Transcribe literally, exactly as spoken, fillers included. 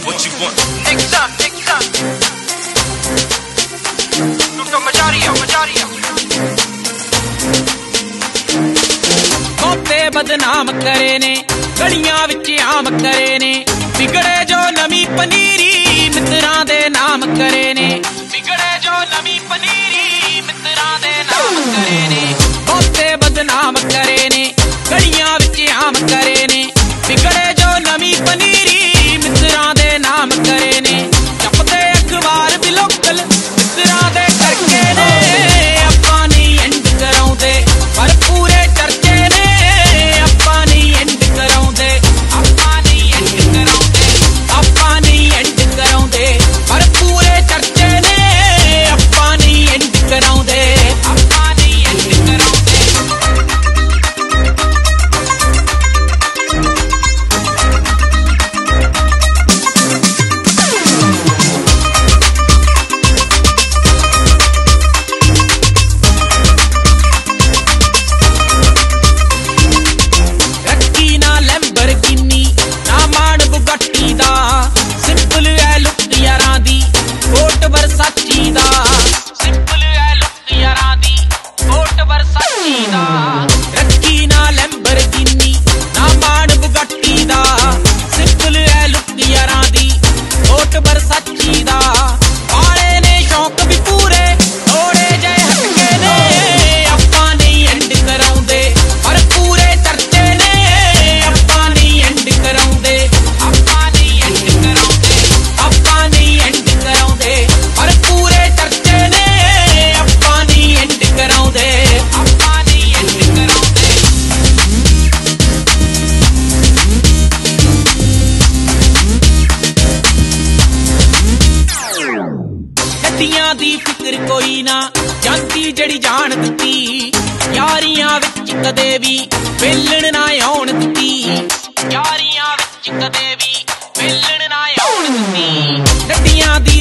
what you want. Next up, next up. Tutto Majaria, Majaria. कोते बदनाम करे ने गलियां विच आम करे ने बिगड़े जो नमी पनीरी मित्रां दे नाम करे ने बिगड़े जो नमी पनीरी मित्रां दे नाम करे ने कोते बदनाम करे ने गलियां विच आम करे ने बिगड़े जो नमी पनीरी मित्रां दे नाम करे ने छपदे अखबार भी लोकल मित्रां दे करके ने आपां नहीं एंड कराउंदे पर पूरे चर्चे ने आपां नहीं एंड कराउंदे आपां नहीं एंड कराउंदे आपां नहीं एंड कराउंदे पर पूरे चर्चे ने आपां नहीं एंड कराउंदे आपां नहीं एंड कराउंदे दी फिक्र कोई ना जानती जड़ी जान दिती यारियां विच कदे भी वेलण ना आउण दिती यारियां विच कदे भी वेलण ना आउण दिती नदियां दी